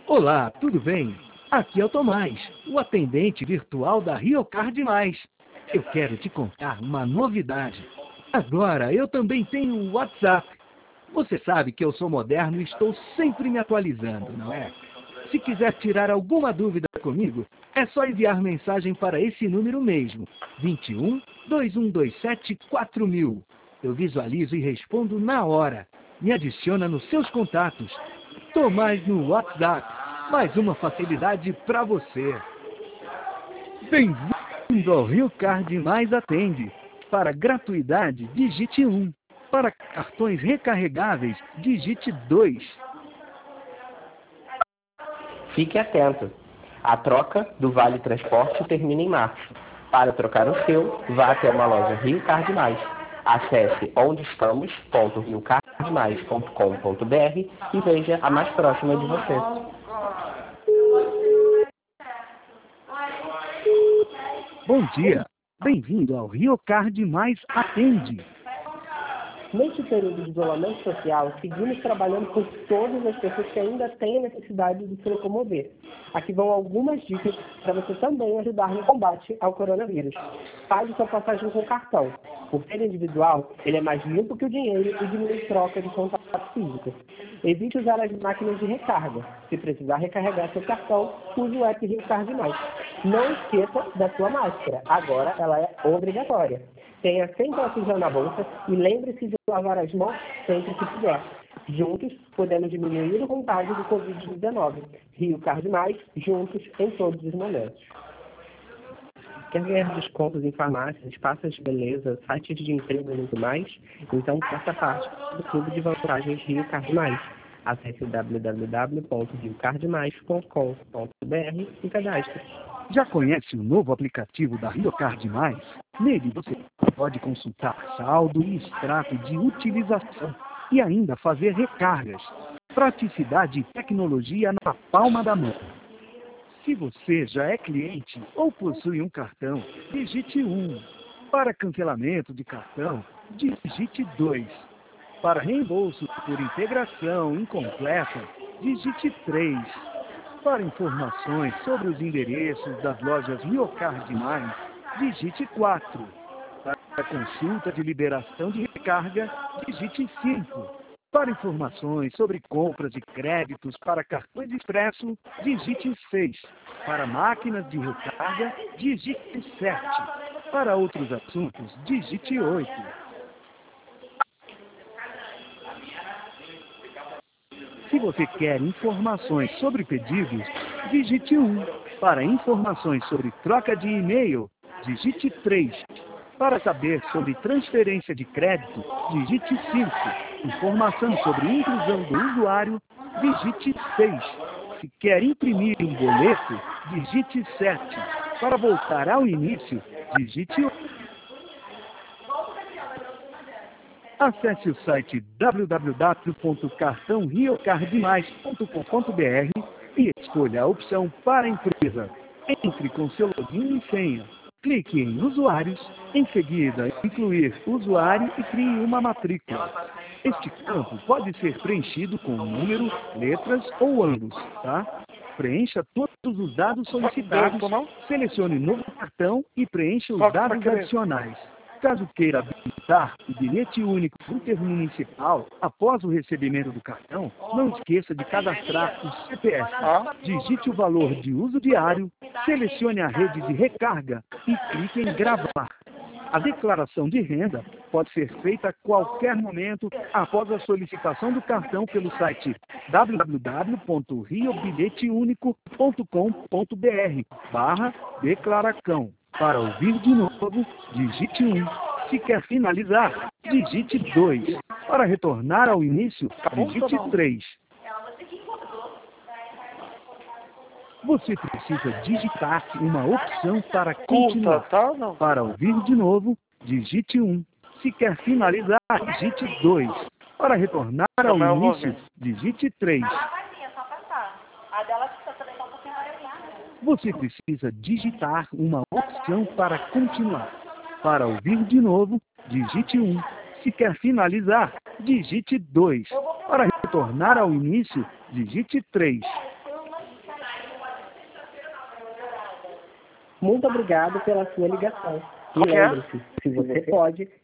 Olá, tudo bem? Aqui é o Tomás, o atendente virtual da Riocard Mais. Eu quero te contar uma novidade. Agora eu também tenho o WhatsApp. Você sabe que eu sou moderno e estou sempre me atualizando, não é? Se quiser tirar alguma dúvida comigo, é só enviar mensagem para esse número mesmo, 21 2127 4000. Eu visualizo e respondo na hora. Me adiciona nos seus contatos. Tomás no WhatsApp. Mais uma facilidade para você. Bem-vindo ao Riocard Mais Atende. Para gratuidade, digite 1. Para cartões recarregáveis, digite 2. Fique atento. A troca do Vale Transporte termina em março. Para trocar o seu, vá até uma loja Riocard Mais. Acesse ondeestamos.riocardmais.com.br e veja a mais próxima de você. Bom dia. Bem-vindo ao Riocard Mais Atende. Neste período de isolamento social, seguimos trabalhando com todas as pessoas que ainda têm a necessidade de se locomover. Aqui vão algumas dicas para você também ajudar no combate ao coronavírus. Pague sua passagem com cartão. Por ser individual, ele é mais limpo que o dinheiro e diminui troca de contato físico. Evite usar as máquinas de recarga. Se precisar recarregar seu cartão, use o app Riocard Mais. Não esqueça da sua máscara. Agora ela é obrigatória. Tenha sempre oxigênio na bolsa e lembre-se de lavar as mãos sempre que puder. Juntos, podemos diminuir o contágio do Covid-19. Riocard Mais, juntos em todos os momentos. Quer ganhar descontos em farmácias, espaços de beleza, sites de emprego e muito mais? Então faça parte do Clube de Vantagens Riocard Mais. Acesse www.riocardmais.com.br e cadastre. Já conhece o novo aplicativo da Riocard Mais? Nele você pode consultar saldo e extrato de utilização e ainda fazer recargas. Praticidade e tecnologia na palma da mão. Se você já é cliente ou possui um cartão, digite 1. Para cancelamento de cartão, digite 2. Para reembolso por integração incompleta, digite 3. Para informações sobre os endereços das lojas Riocard Mais, digite 4. Para consulta de liberação de recarga, digite 5. Para informações sobre compras de créditos para cartões expresso, digite 6. Para máquinas de recarga, digite 7. Para outros assuntos, digite 8. Se você quer informações sobre pedidos, digite 1. Para informações sobre troca de e-mail, digite 3. Para saber sobre transferência de crédito, digite 5. Informação sobre inclusão do usuário, digite 6. Se quer imprimir um boleto, digite 7. Para voltar ao início, digite 8. Acesse o site www.cartãoriocardmais.com.br e escolha a opção para a empresa. Entre com seu login e senha. Clique em Usuários, em seguida incluir usuário e crie uma matrícula. Este campo pode ser preenchido com número, letras ou ambos, tá? Preencha todos os dados solicitados, selecione novo cartão e preencha os dados adicionais. Caso queira habilitar o bilhete único intermunicipal após o recebimento do cartão, não esqueça de cadastrar o CPF. Digite o valor de uso diário, selecione a rede de recarga e clique em gravar. A declaração de renda pode ser feita a qualquer momento após a solicitação do cartão pelo site www.riobilheteunico.com.br/declaracão. Para ouvir de novo, digite 1. Se quer finalizar, digite 2. Para retornar ao início, digite 3. Você precisa digitar uma opção para continuar. Para ouvir de novo, digite 1. Se quer finalizar, digite 2. Para retornar ao início, digite 3. Você precisa digitar uma opção para continuar. Para ouvir de novo, digite 1. Se quer finalizar, digite 2. Para retornar ao início, digite 3. Muito obrigado pela sua ligação. E Qual que é? lembre-se, se você pode,